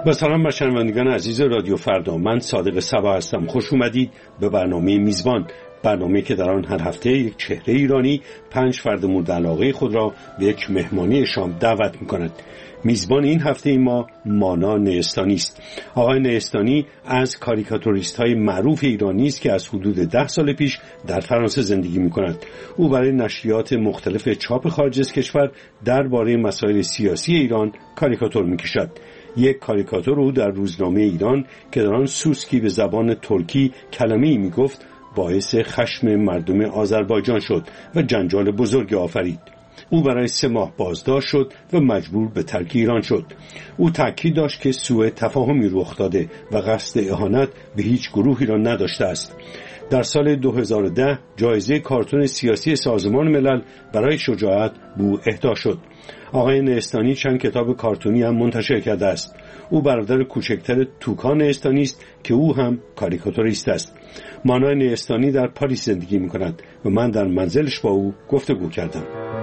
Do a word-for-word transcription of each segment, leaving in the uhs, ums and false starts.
با سلام بر شنوندگان عزیز رادیو فردا، من صادق صبا هستم. خوش اومدید به برنامه میزبان، برنامه که در آن هر هفته یک چهره ایرانی پنج فرد مورد علاقه خود را به یک مهمانی شام دعوت می‌کند. میزبان این هفته ما مانا نیستانی است. آقای نیستانی از کاریکاتوریست‌های معروف ایرانی است که از حدود ده سال پیش در فرانسه زندگی می‌کند. او برای نشریات مختلف چاپ خارج از کشور درباره مسائل سیاسی ایران کاریکاتور می‌کشد. یک کاریکاتور او در روزنامه ایران که در آن سوسکی به زبان ترکی کلمه‌ای می‌گفت باعث خشم مردم آذربایجان شد و جنجال بزرگی آفرید. او برای سه ماه بازداشت شد و مجبور به ترک ایران شد. او تاکید داشت که سوء تفاهمی رخ داده و قصد اهانت به هیچ گروهی را نداشته است. در سال دو هزار و ده جایزه کارتون سیاسی سازمان ملل برای شجاعت به او اهدا شد. آقای نیستانی چند کتاب کارتونی هم منتشر کرده است. او برادر کوچکتر توکان نیستانی است که او هم کاریکاتوریست است. مانا نیستانی در پاریس زندگی می‌کند و من در منزلش با او گفتگو کردم.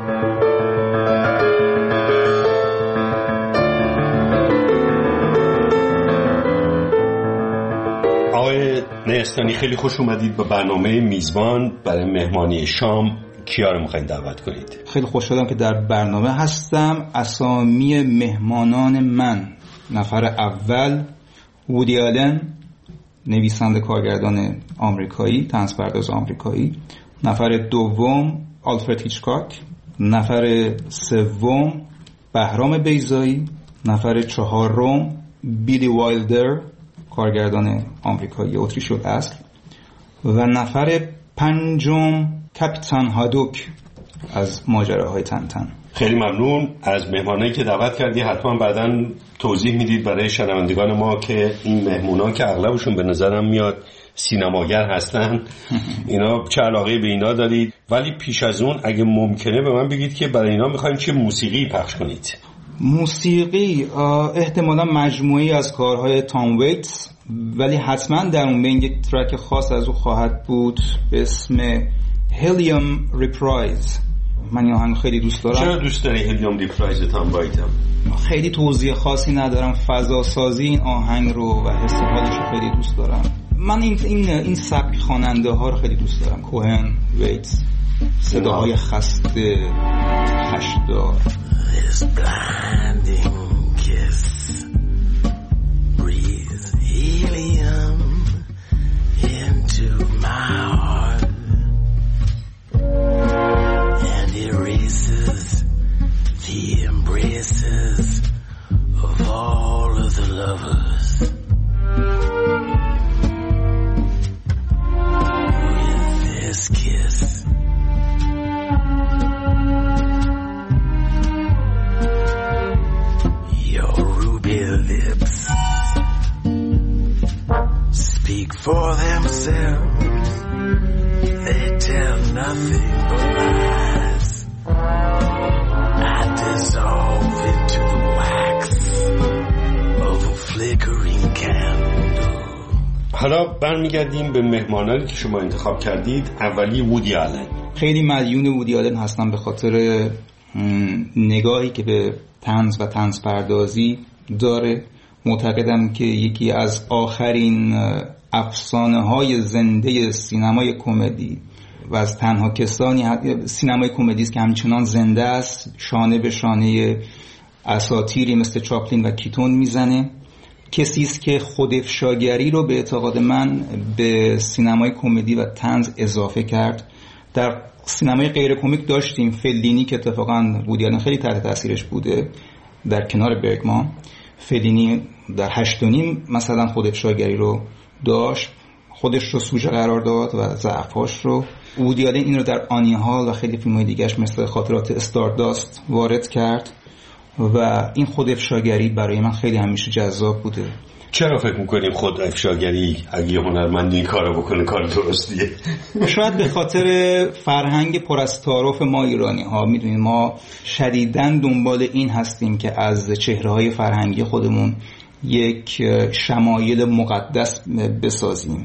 آقای نیستانی، خیلی خوش اومدید به برنامه میزبان. برای مهمانی شام کیا رو می‌خواید دعوت کنید؟ خیلی خوشحالم که در برنامه هستم. اسامی مهمانان من: نفر اول وودی آلن، نویسنده کارگردان آمریکایی، طنزپرداز آمریکایی. نفر دوم آلفرد هیچکاک. نفر سوم بهرام بیضایی. نفر چهارم بیلی وایلدر، کارگردان آمریکایی اتریشی الاصل. و نفر پنجم کاپیتان هادوک از ماجراهای تنتن. خیلی ممنون از مهمانایی که دعوت کردی. حتما بعداً توضیح میدید برای شنوندگان ما که این مهمونان که اغلبشون به نظرم میاد سینماگر هستن، اینا چه علاقه به اینا دارید؟ ولی پیش از اون اگه ممکنه به من بگید که برای اینا میخوایم چه موسیقی پخش کنید. موسیقی احتمالا مجموعی از کارهای تام ویتس، ولی حتما در اون بین یک ترک خاص از او خواهد بود به اسم هلیوم ریپرایز. من این آهنگ خیلی دوست دارم. چرا دوست داری هلیوم ریپرایز تام وایتم؟ خیلی توضیح خاصی ندارم. فضا سازی این آهنگ رو و حس حالش رو خیلی دوست دارم. من این این این سبک خواننده ها رو خیلی دوست دارم. کوهن، ویتس، صداهای خسته، هشدار. This blinding kiss, breathe helium into my heart and erases the embraces of all of the lovers. With this kiss, your ruby lips speak for themselves. They tell nothing but lies. I dissolve into the wax of a flickering candle. حالا برمیگردیم به مهمانانی که شما انتخاب کردید. اولی وودی آلن. خیلی مدیون وودی آلن هستم به خاطر نگاهی که به طنز و طنز پردازی داره. معتقدم که یکی از آخرین افسانه های زنده سینمای کمدی و از تنها کسانی سینمای کمدی است که همچنان زنده است. شانه به شانه اساطیری مثل چاپلین و کیتون میزنه. کسی است که خودافشاگری رو به اعتقاد من به سینمای کمدی و طنز اضافه کرد. در سینمای غیر کمیک داشتیم فلینی که اتفاقا وودی آلن خیلی تحت تاثیرش بوده در کنار برگمان. فلینی در هشت و نیم مثلا خودافشاگری رو داشت، خودش رو سوژه قرار داد و ضعفاش رو. وودی آلن این رو در آنی هال و خیلی فیلم‌های دیگه‌اش مثل خاطرات استارداست وارد کرد و این خودافشاگری برای من خیلی همیشه جذاب بوده. چرا فکر میکنیم خود افشاگری اگه هنرمند این کارو بکنه کار درستیه؟ شاید به خاطر فرهنگ پر از تعارف ما ایرانی ها. میدونید ما شدیداً دنبال این هستیم که از چهره‌های فرهنگی خودمون یک شمایل مقدس بسازیم.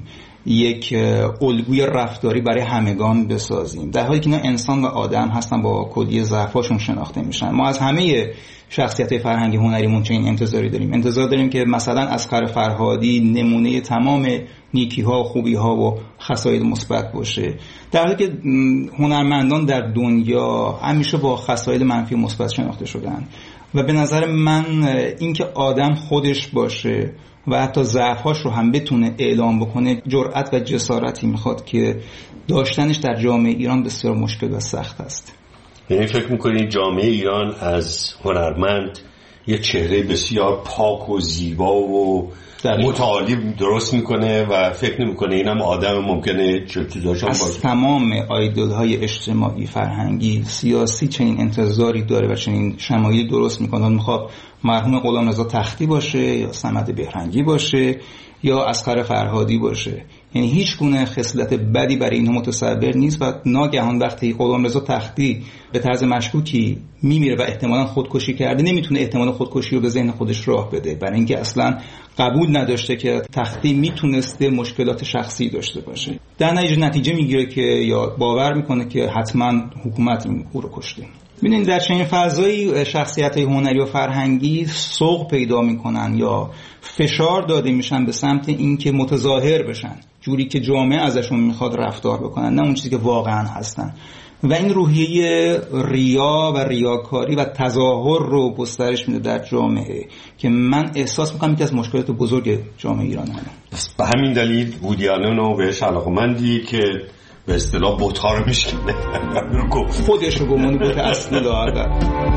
یک الگوی رفتاری برای همگان بسازیم، در حالی که اینا انسان و آدم هستن با کلیه ضعفاشون شناخته میشن. ما از همه شخصیت‌های فرهنگی هنریمون چنین انتظاری داریم. انتظار داریم که مثلا اصغر فرهادی نمونه تمام نیکی‌ها و خوبی‌ها و خصایل مثبت باشه، در حالی که هنرمندان در دنیا همیشه با خصایل منفی و مثبت شناخته شدن. و به نظر من اینکه آدم خودش باشه و حتی ضعف‌هاش رو هم بتونه اعلام بکنه، جرأت و جسارتی میخواد که داشتنش در جامعه ایران بسیار مشکل و سخت است. یعنی فکر میکنید جامعه ایران از هنرمند یه چهره بسیار پاک و زیبا و متعالی درست میکنه و فکر نمیکنه اینم آدم ممکنه چرتیزاشان باشه؟ از تمام آیدول های اجتماعی، فرهنگی، سیاسی چنین انتظاری داره و چنین شمایلی درست میکنه. میخواد مرحوم غلامرضا تختی باشه یا صمد بهرنگی باشه یا اصغر فرهادی باشه، یعنی هیچ گونه خصلت بدی برای اینها متصور نیست. و ناگهان وقتی غلامرضا تختی به طرز مشکوکی میمیره و احتمالاً خودکشی کرده، نمیتونه احتمال خودکشی رو به ذهن خودش راه بده، برای اینکه اصلاً قبول نداشته که تختی میتونسته مشکلات شخصی داشته باشه. در نتیجه نتیجه میگیره که یا باور میکنه که حتما حکومت او رو کشته. ببینید در چنین فضایی شخصیت‌های هنری و فرهنگی سوق پیدا میکنن یا فشار داده میشن به سمت اینکه متظاهر بشن، جوری که جامعه ازشون میخواد رفتار بکنن، نه اون چیزی که واقعا هستن. و این روحیه ریا و ریاکاری و تظاهر رو گسترش میده در جامعه که من احساس میکنم یکی از مشکلات بزرگ جامعه ایران هست. بس به همین دلیل وودی آلن رو بهش علاقه‌مندی که به اصطلاح بت‌ها رو میشکنه، خودش رو به عنوان بت اصلی داره.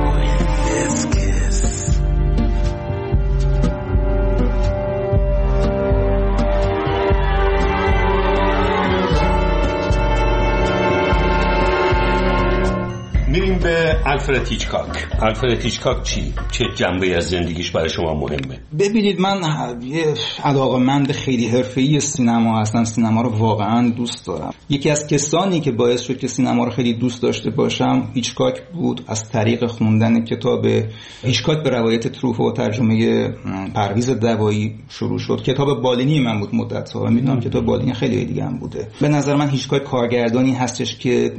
میریم به الفرد هیچکاک. الفرد هیچکاک چی؟ چه جنبه‌ای از زندگیش برای شما مهمه؟ ببینید من یه علاقه‌مند خیلی حرفه‌ای سینما هستم، سینما رو واقعا دوست دارم. یکی از کسانی که باعث شد که سینما رو خیلی دوست داشته باشم هیچکاک بود، از طریق خوندن کتاب هیچکاک به روایت تروفو و ترجمه پرویز دوایی شروع شد. کتاب بالینی من بود مدت‌ها و میدونم کتاب بالینی خیلی دیگه هم بوده. به نظر من هیچکاک کارگردانی هستش که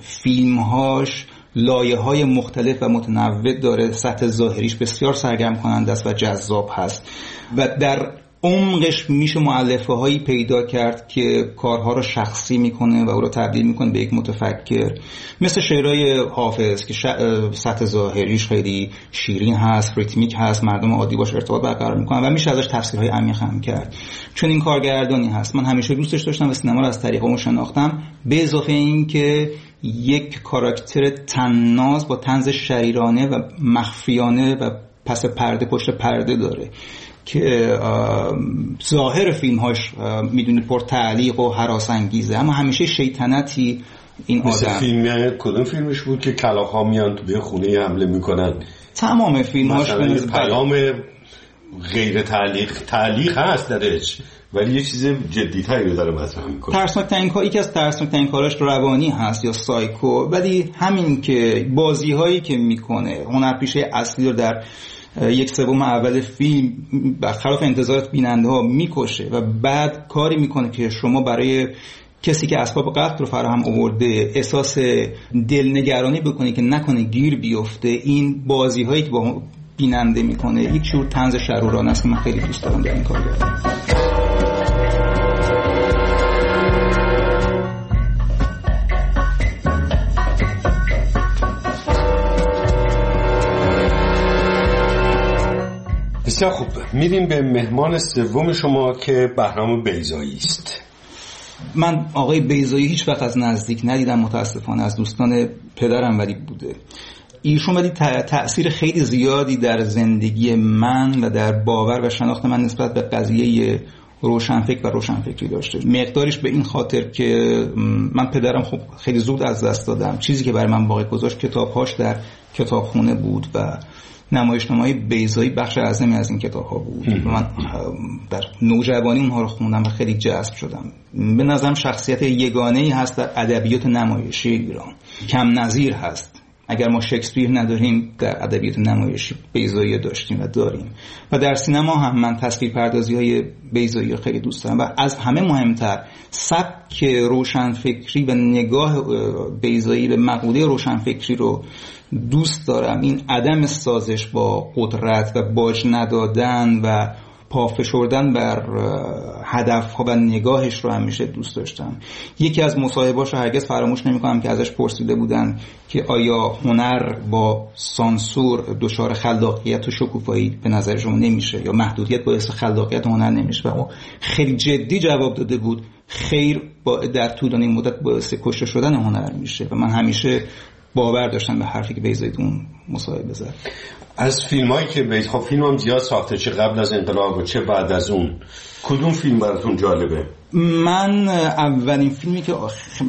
فیلم‌هاش لایه‌های مختلف و متنوع داره، سطح ظاهریش بسیار سرگرم کننده است و جذاب هست و در عمقش میشه مؤلفه‌هایی پیدا کرد که کارها رو شخصی میکنه و او رو تبدیل میکنه به یک متفکر، مثل شعرهای حافظ که سطح ظاهریش خیلی شیرین هست، ریتمیک هست، مردم عادی باش ارتباط برقرار میکنن و میشه ازش تفسیرهای عمیق هم کرد. چون این کارگردانی هست من همیشه دوستش داشتم و سینما رو از طریق اون شناختم، به اضافه این که یک کاراکتر طناز با طنز شریرانه و مخفیانه و پس پرده پشت پرده داره که ظاهر فیلم‌هاش میدونی پر تعلیق و هراس انگیزه، اما همیشه شیطنتی این آدم. مثل فیلم کدوم فیلمش بود که کلاغ‌ها میان تو به خونه حمله میکنن؟ تمام فیلم‌هاش به پیام غیر تعلیق تعلیق هست درش، ولی یه چیز جدی‌تری رو داره مطرح میکنه. ترسناک‌ترین کاری که از ترسناک‌ترین کاراش روانی هست یا سایکو، ولی همین که بازی‌هایی که میکنه، هنرپیشه اصلی رو در یک سوم اول فیلم برخلاف انتظارات بیننده ها میکشه و بعد کاری میکنه که شما برای کسی که اسباب قتل رو فراهم آورده احساس دلنگرانی بکنی که نکنه گیر بیفته. این بازی هایی که با بیننده میکنه یک جور طنز شرورانه است که من خیلی دوست دارم در این کار دارم. بسیار خوب، میریم به مهمان سوم شما که بهرام بیضایی است. من آقای بیضایی هیچ وقت از نزدیک ندیدم متاسفانه، از دوستان پدرم ولی بوده. ایشون ولی تأثیر خیلی زیادی در زندگی من و در باور و شناخت من نسبت به قضیه روشنفکر و روشنفکری داشته. مقدارش به این خاطر که من پدرم خب خیلی زود از دست دادم، چیزی که برای من باقی گذاشت کتاب‌هاش در کتابخونه بود و نمایشنامه‌های بیضایی بخش اعظمی از این کتاب‌ها بود. من در نوجوانی اونها رو خوندم و خیلی جذب شدم. به نظرم شخصیت یگانه‌ای هست در ادبیات نمایشی ایران، کم نظیر هست. اگر ما شکسپیر نداریم در ادبیات نمایشی بیضایی داشتیم و داریم. و در سینما هم من تصویرپردازی‌های بیضایی خیلی دوست دارم و از همه مهمتر سبک روشنفکری و نگاه بیضایی به مقوله روشنفکری رو دوست دارم. این عدم سازش با قدرت و باج ندادن و پافشردن بر هدفها و نگاهش رو همیشه دوست داشتم. یکی از مصاحبه‌هاش رو هرگز فراموش نمی‌کنم که ازش پرسیده بودن که آیا هنر با سانسور دچار خلاقیت و شکوفایی به نظر شما نمیشه یا محدودیت باعث خلاقیت هنر نمیشه؟ و خیلی جدی جواب داده بود خیر، با در طولانی مدت باعث کشته شدن هنر میشه. و من همیشه باور داشتم به حرفی که بیضایی اون مصاحبه زد. از فیلمایی که بیضایی، خب فیلم هم زیاد ساخته، چه قبل از انقلاب و چه بعد از اون، کدوم فیلم براتون جالبه؟ من اولین فیلمی که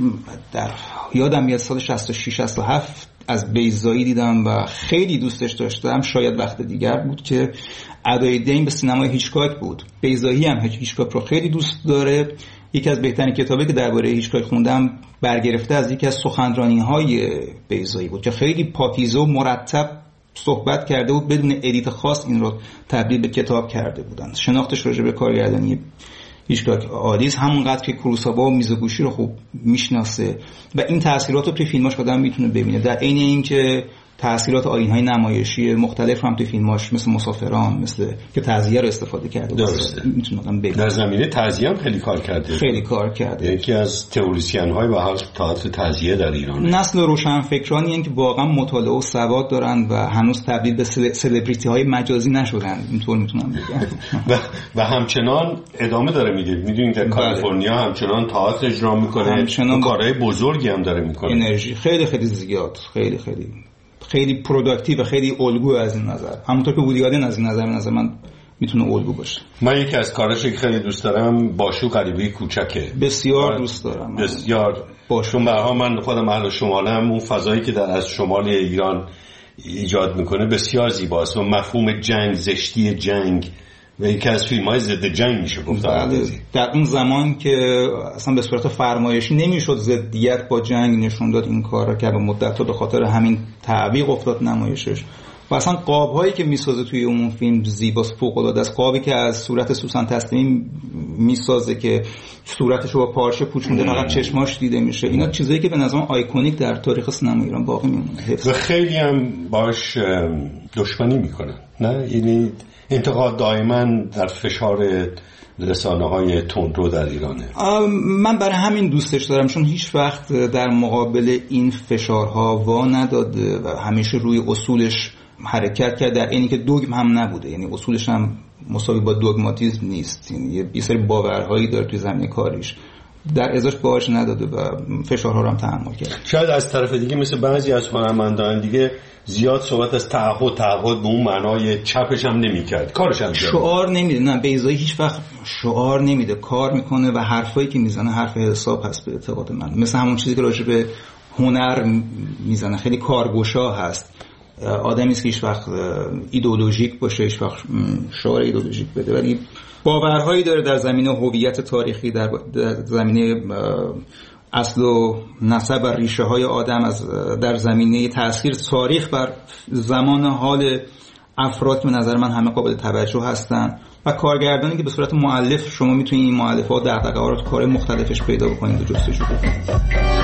در یادم میاد سال شصت و شش شصت و هفت از بیضایی دیدم و خیلی دوستش داشتم، شاید وقت دیگر بود، که ادای دین به سینمای هیچکاک بود. بیضایی هم هیچکاک رو خیلی دوست داره. یکی از بهترین کتابی که درباره هیچکاک خوندم برگرفته از یکی از سخنرانی‌های بیضایی بود که خیلی پاکیزه و مرتب صحبت کرده بود، بدون ادیت خاص این رو تبدیل به کتاب کرده بودن. شناختش راجع به کارگردانی هیچکاک عالیه، همونقدر که کوروساوا و میزوگوشی رو خوب میشناسه و این تأثیرات رو توی فیلماش آدم میتونه ببینه. در عین اینکه تأثیرات آیین‌های نمایشی مختلف هم توی فیلماش مثل مسافران، مثل که تعزیه رو استفاده کرده، درسته، میتونه آدم ببینه. در زمینه تعزیه هم خیلی کار کرده، خیلی کار کرده. یکی از تئوریسین‌های و حال تئاتر تعزیه در ایران. نسل روشنفکرانی هستند که واقعا مطالعه و سواد دارن و هنوز تبدیل به سلبریتی‌های مجازی نشدن، اینطور میتونم بگم. و و همچنان ادامه داره میده. میدونید در کالیفرنیا همچنان تئاتر اجرا میکنه، همچنان کارهای بزرگی هم داره میکنه. انرژی خیلی خیلی زیاد، خیلی خیلی خیلی پروداکتیو و خیلی الگو از این نظر، همونطور که وودی آلن از این نظر به نظر من میتونه الگو باشه. من یکی از کارهاش که خیلی دوست دارم باشو غریبه کوچکه، بسیار دوست دارم بسیار. چون برها من خودم اهل شمالم، اون فضایی که در از شمال ایران ایجاد میکنه بسیار زیباست و مفهوم جنگ، زشتی جنگ و یکی از فیلم‌های ضد جنگ میشه گفت. در اون زمان که اصلا به صورت فرمایشی نمیشد ضدیت با جنگ نشون داد، این کارا که به مدت‌ها به خاطر همین تعویق افتاد نمایشش. و اصلا قاب‌هایی که میسازه توی اون فیلم زیباست، فوق‌العاده است. قابی که از صورت سوسن تسلیمی میسازه که صورتش رو با پارچه پوشونده فقط چشماش دیده میشه، اینا چیزایی که به نظرم آیکونیک در تاریخ سینما ایران باقی میمونه. و خیلی هم باش دشمنی میکنن، نه؟ یعنی انتقاد دائما در فشار رسانه‌های تندرو در ایرانه. من برای همین دوستش دارم، چون هیچ وقت در مقابل این فشارها وا نداده و همیشه روی اصولش حرکت کرد، در اینی که دوگم هم نبوده، یعنی اصولش هم مساوی با دوگماتیسم نیست، یعنی یه سری باورهایی داره توی زمینه کاریش، در ازاش باهاش نداده و فشارها رو هم تحمل کرد. شاید از طرف دیگه مثل بعضی از هنرمندان دیگه زیاد صحبت از تعهد تعهد به اون معنای چپش هم نمی‌کرد، کارش هم شعار نمیده. نه، بیضایی هیچ وقت شعار نمیده، کار میکنه و حرفایی که میزنه حرف حساب هست به اعتقاد من، مثل همون چیزی که راجع به هنر میزنه، خیلی کارگشا هست. آدمی است که هیچ وقت ایدئولوژیک باشه، هیچ وقت شعار ایدئولوژیک بده، ولی باورهایی داره در زمینه هویت تاریخی، در, در زمینه اصل و نسب و ریشه های آدم، از در زمینه تأثیر تاریخ بر زمان حال افراد به نظر من همه قابل توجه هستن و کارگردانی که به صورت مؤلف شما میتونید این مؤلفات دغدغه‌ها رو تو کار مختلفش پیدا بکنید و جستجو کنید.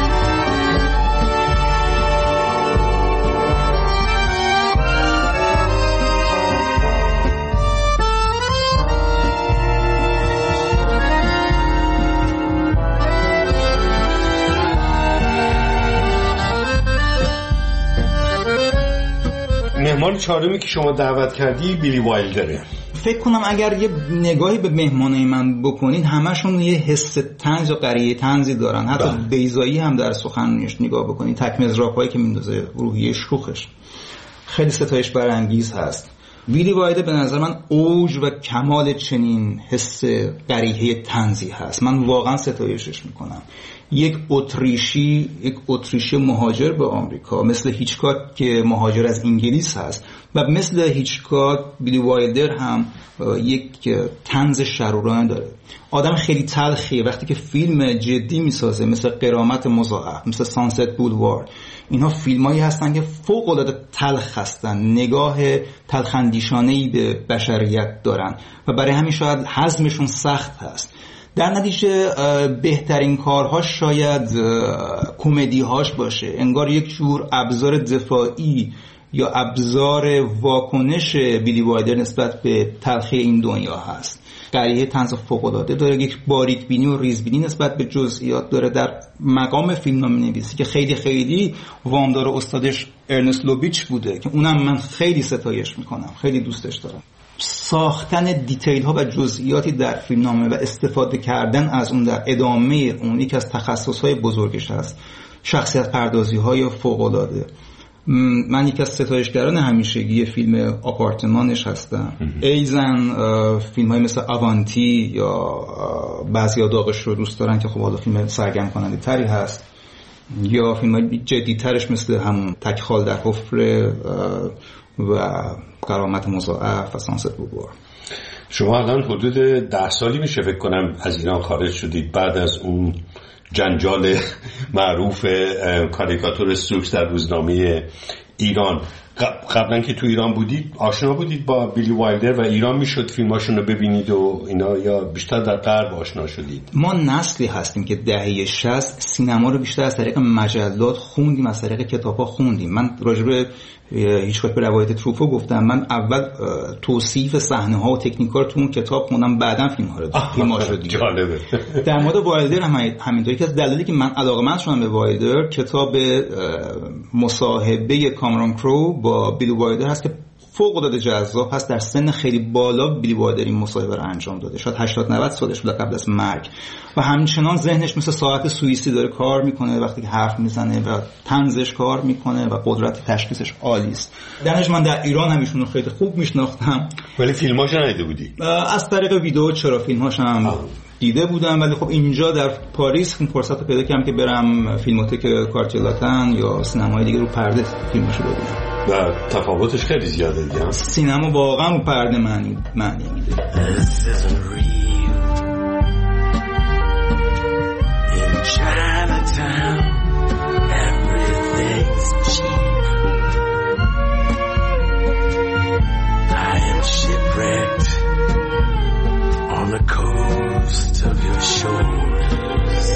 مهمان چهارمی که شما دعوت کردی بیلی وایلدره. فکر کنم اگر یه نگاهی به مهمانای من بکنید همشون یه حس طنز و قریه طنزی دارن، حتی بیضایی هم در سخنرانیش نگاه بکنید، تک مضراب‌هایی که میندازه، روحیه شوخش خیلی ستایش برانگیز هست. بیلی وایلدر به نظر من اوج و کمال چنین حس قریه طنزی هست، من واقعا ستایشش میکنم. یک اتریشی یک اتریشی مهاجر به آمریکا مثل هیچکاک که مهاجر از انگلیس هست و مثل هیچکاک بیلی وایلدر هم یک طنز شرورانه داره. آدم خیلی تلخیه. وقتی که فیلم جدی میسازه مثل غرامت مضاعف، مثل سانست بولوار، اینها فیلمایی هستن که فوق العاده تلخ هستن، نگاه تلخندیشانه‌ای به بشریت دارن و برای همین شاید هضمشون سخت هست. در نتیجه بهترین کارهاش شاید کمدی‌هاش باشه، انگار یک جور ابزار دفاعی یا ابزار واکنش بیلی وایلدر نسبت به تلخی این دنیا هست. قریه طنز فوق‌العاده داره، یک باریک بینی و ریزبینی نسبت به جزئیات داره در مقام فیلمنامه‌نویسی که خیلی خیلی وامدار استادش ارنست لوبیچ بوده که اونم من خیلی ستایش میکنم، خیلی دوستش دارم. ساختن دیتیل ها و جزئیاتی در فیلمنامه و استفاده کردن از اون در ادامه اون یکی از تخصص های بزرگش هست. شخصیت پردازی های فوق العاده. من یکی از ستایشگران همیشگی فیلم آپارتمانش هستم. ایزن فیلم های مثل آوانتی یا بعضی ها داغش رو دوست دارن که خب حالا فیلم سرگرم کننده تری هست، یا فیلم های جدی ترش مثل همون تکخال در حفره و غرامت مضاعف و سانست بولوار. شما الان حدود ده سالی میشه فکر کنم از ایران خارج شدید بعد از اون جنجال معروف کاریکاتور سوکس در روزنامه ایران. قبلا که تو ایران بودید آشنا بودید با بیلی وایلدر و ایران میشد فیلماشون رو ببینید و اینا، یا بیشتر در غرب آشنا شدید؟ ما نسلی هستیم که دهه شصت سینما رو بیشتر از طریق مجلات خوندیم، از طریق کتاب‌ها خوندیم. من راجع به هیچکاک به روایت تروفو گفتم، من اول توصیف صحنه‌ها و تکنیک‌ها رو تو اون کتاب خوندم، بعداً فیلم‌ها رو دیدم. جالبه. در مورد وایلدر هم همینطوری که از دلایلی که من علاقه‌مند شدم به وایلدر کتاب مصاحبه کامرون کرو با بیلی وایلدر هست که فوق العاده جذاب هست. در سن خیلی بالا بیلی وایلدر این مصاحبه رو انجام داده، شاید هشتاد نود سالش بوده قبل از مرگ، و همچنان ذهنش مثل ساعت سوئیسی داره کار میکنه وقتی که حرف میزنه و طنزش کار میکنه و قدرت تشخیصش عالی است. درنش من در ایران هم ایشون رو خیلی خوب میشناختم، ولی فیلماش ندیده بودی؟ از طریق ویدیو چرا فیلماش هم آه. دیده بودم، ولی خب اینجا در پاریس این فرصت رو پیدا کردم که برم فیلموتک کارتیه لاتن یا سینمای دیگه رو پرده فیلمشو ببینم و تفاوتش خیلی زیاده دیگه. سینما واقعا رو پرده معنی معنی میده. Chinatown, everything's cheap. I am shipwrecked on the coast of your shoulders.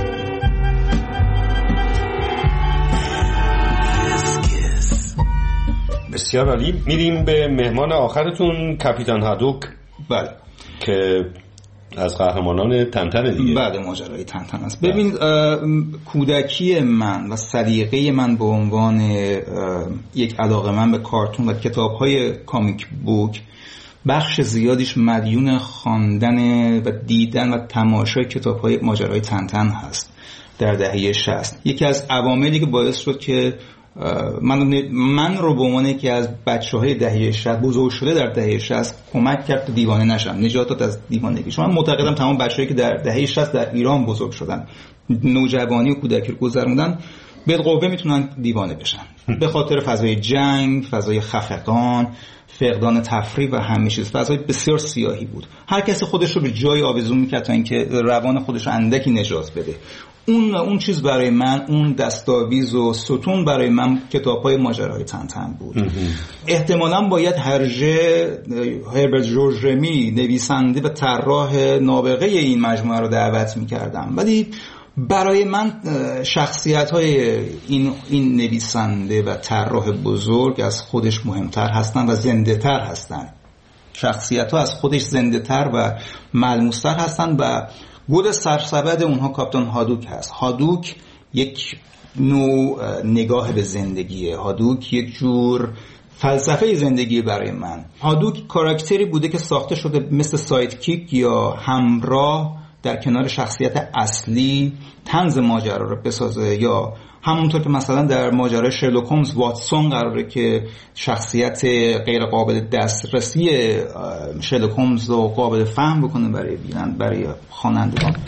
This kiss. بسیار عالی. میریم به مهمان آخرتون، کاپیتان هادوک. بله. که از قهرمانان تنتن دیگه. بعد ماجرای تنتن است. ببینید کودکی من و سلیقه من به عنوان یک علاقه‌مند به کارتون و کتاب‌های کامیک بوک بخش زیادیش مدیون خواندن و دیدن و تماشای کتاب‌های ماجرای تنتن هست در دهه شصت. یکی از عواملی که باعث شد که من من رو به عنوان یکی از بچه‌های دهه شصت بزرگ شده در دهه شصت کمک کرد تا دیوانه نشم، نجات داد از دیوانگی. چون من معتقدم تمام بچه‌هایی که در دهه شصت در ایران بزرگ شدن، نوجوانی و کودکی رو گذروندن، بالقوه میتونن دیوانه بشن به خاطر فضای جنگ، فضای خفقان، فقدان تفریح و همه چیز. فضای بسیار سیاهی بود. هر کسی خودش رو به جای آویزون می‌کرد تا اینکه روان خودش رو اندکی نجات بده. اون اون چیز برای من، اون دستاویز و ستون برای من کتاب‌های ماجراهای تنتن بود. احتمالاً باید هرژه هربرت جورج رمی نویسنده و طراح نابغه این مجموعه رو دعوت می‌کردم، ولی برای من شخصیت‌های این این نویسنده و طراح بزرگ از خودش مهمتر هستن و زنده‌تر هستن. شخصیت‌ها از خودش زنده‌تر و ملموس‌تر هستن و گل سرسبد اونها کاپیتان هادوک هست. هادوک یک نوع نگاه به زندگیه. هادوک یک جور فلسفه زندگی برای من. هادوک کاراکتری بوده که ساخته شده مثل سایدکیک یا همراه در کنار شخصیت اصلی طنز ماجرا رو بسازه، یا همونطور که مثلا در ماجرای شرلوک هومز واتسون قراره که شخصیت غیر قابل دسترسی شرلوک هومز رو قابل فهم بکنه برای بینند برای خوانندگان.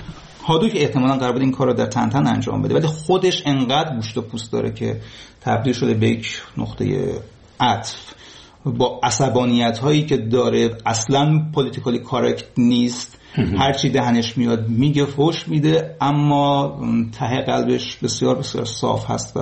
هادو که احتمالاً قرار بود این کار رو در تنتن انجام بده، ولی خودش انقدر گوشت و پوست داره که تبدیل شده به یک نقطه عطف. با عصبانیت هایی که داره، اصلاً پولیتیکالی کارکت نیست، هر چی دهنش میاد میگه، فوش میده، اما ته قلبش بسیار بسیار صاف هست و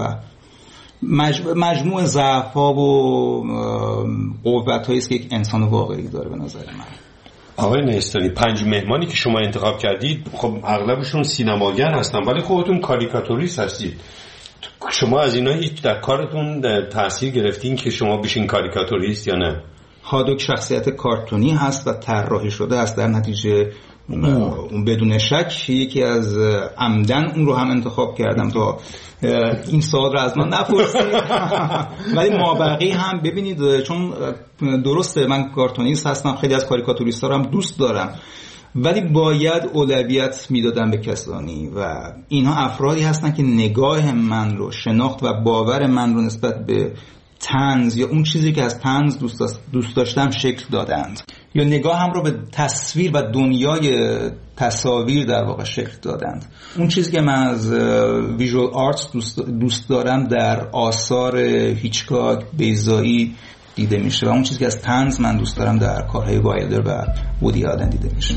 مجموع ضعف‌ها و قوت‌هایی است که یک انسان واقعی داره به نظر من. آقای نیستانی، پنج مهمانی که شما انتخاب کردید خب اغلبشون سینماگر هستن، ولی خودتون کاریکاتوریست هستید. شما از اینا هیچ در کارتون تاثیر گرفتین که شما بشین کاریکاتوریست یا نه؟ هادوک شخصیت کارتونی هست و طراحی شده است، در نتیجه اون بدون شک یکی از عمدن اون رو هم انتخاب کردم تا این سوال رو از من نپرسید. ولی مابقی هم ببینید، چون درسته من کارتونیست هستم، خیلی از کاریکاتوریست‌ها رو هم دوست دارم، ولی باید اولویت میدادم به کسانی و اینها افرادی هستن که نگاه من رو، شناخت و باور من رو نسبت به طنز یا اون چیزی که از طنز دوست داشتم شکل دادند، یا نگاه هم رو به تصویر و دنیای تصاویر در واقع شکل دادند. اون چیزی که من از ویژوال آرتس دوست, دوست دارم در آثار هیچکاک، بیضایی دیده میشه و اون چیزی که از طنز من دوست دارم در کارهای وایلدر و وودی آلن دیده میشه.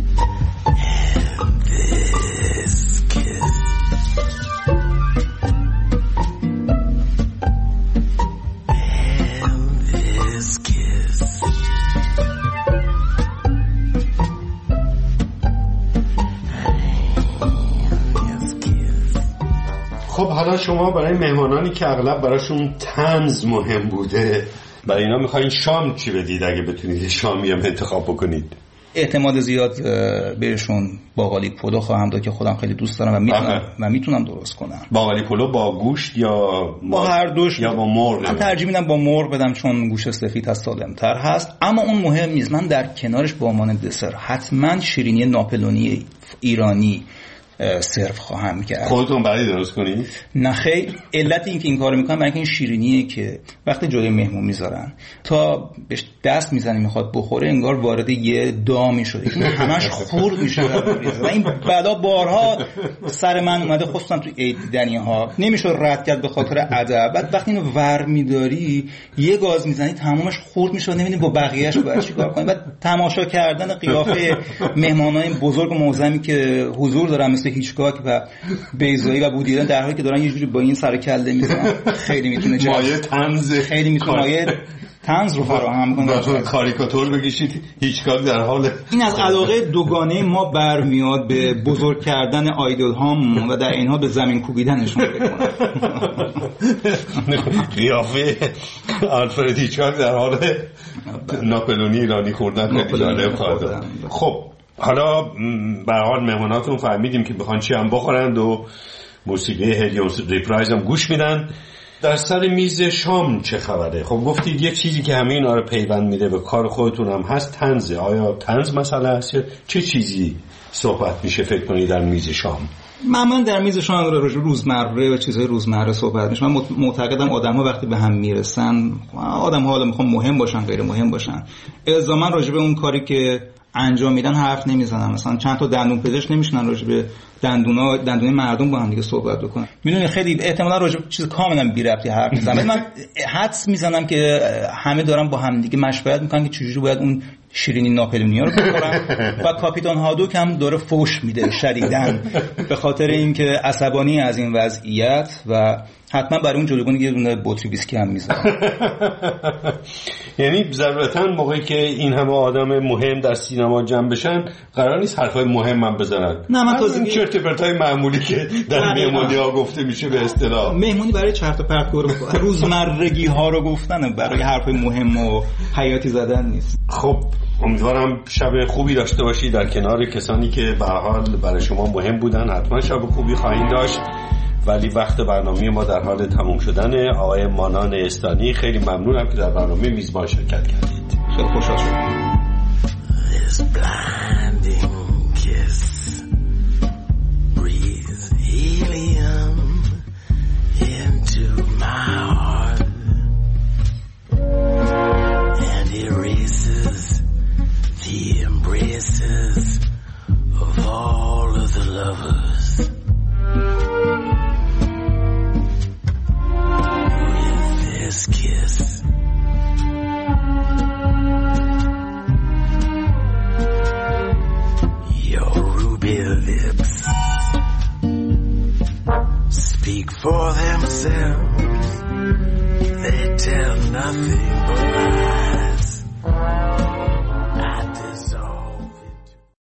خب حالا شما برای مهمانانی که اغلب براشون طنز مهم بوده، برای اینا میخواین شام چی بدید؟ اگه بتونید شامی هم انتخاب بکنید. اعتماد زیاد بهشون باقالی پلو خواهم داد که خودم خیلی دوست دارم و میتونم و میتونم درست کنم. باقالی پلو با گوشت یا با هر دوش یا با مرغ؟ من ترجیح میدم با مرغ بدم چون گوشت سفید هست، سالم‌تر هست. اما اون مهم نیست. من در کنارش با عنوان دسر حتما شیرینی ناپلونی ایرانی سرو خواهم کرد. خودتون برای درست کنید؟ نه خیر، علت این که این کارو میکنم برای اینکه این شیرینیه که وقتی جلوی مهمون میذارن تا بهش دست میزنه میخواد بخوره انگار وارد یه دامی شده، همش خورد میشه و این بلا بارها سر من اومده، خصوصا تو عید دیدنی ها نمیشه رد کرد به خاطر ادب. بعد وقتی اینو ور میداری یه گاز میزنی تمامش خورد میشه و نمیدونی با بقیه‌اش باید چیکار کنی. بعد تماشا کردن قیافه مهمانای بزرگ و معظمی که حضور دارن مثل هیچکاک و بیضایی و بودیدن در حالی که دارن یه جوری با این سر کله میزنن خیلی میتونه جا مایه طنز خیلی میتونه مایه طنز رو فراهم کنه. با کاریکاتور بکشید هیچکاک در حال این از علاقه دوگانه ما برمیاد به بزرگ کردن آیدول هام و در اینها به زمین کوبیدنشون بکنه. قیافه آلفرد هیچکاک در حال ناپلونی ایرانی خوردن خیلی جالب خواهد. خب حالا به هر حال مهماناتون فهمیدیم که بخوان چی هم بخورند و موسیقی هلیوم ریپرایز هم گوش میدن. در سر میز شام چه خبره؟ خب گفتید یک چیزی که همه اینا رو پیوند میده به کار خودتون هم هست طنزه. آیا طنز مسئله هست یا چه چیزی صحبت میشه فکر کنید در میز شام؟ من در میز شام رو راجع روزمره و چیزهای روزمره صحبت میشه. من معتقدم آدم‌ها وقتی به هم میرسن، آدم‌ها حالا میخوان مهم باشن غیر مهم باشن، الزاما راجع به اون کاری که انجام میدن حرف نمیزنن. مثلا چند تا دندون پزشک نمیشنن راجع به دندونا دندون مردم با هم دیگه صحبت بکنن. میدونی خیلی احتمالاً راجع به چیز کاملا بی ربطی حرف میزنن. من حدس میزنم که همه دارن با هم دیگه مشورت میکنن که چجوری باید اون شیرینی ناپلونیا رو بخورن و کاپیتان هادوک هم داره فوش میده شدیداً به خاطر اینکه عصبانی از این وضعیت و حتما برای اون جلوگونی یه دونه بطری ویسکی هم میزنه. یعنی ضرورتاً موقعی که این همه آدم مهم در سینما جمع بشن قرار نیست حرفای مهم هم بزنن. نه من تازه این چرت و پرتای معمولی که در مهمونی ها گفته میشه به اصطلاح مهمونی برای چرت و پرت روزمرگی ها رو گفتن، برای حرفای مهم و حیاتی زدن نیست. خب امیدوارم شب خوبی داشته باشی در کنار کسانی که به هر حال برای شما مهم بودن. حتما شب خوبی خواهید داشت، ولی وقت برنامه ما در حال تموم شدنه. آقای مانان استانی خیلی ممنونم که در برنامه میزبان شرکت کردید. خیلی خوشحال شدم. This blinding kiss breathes helium into my heart and erases the embraces of all of the lovers speak for themselves. They tell nothing but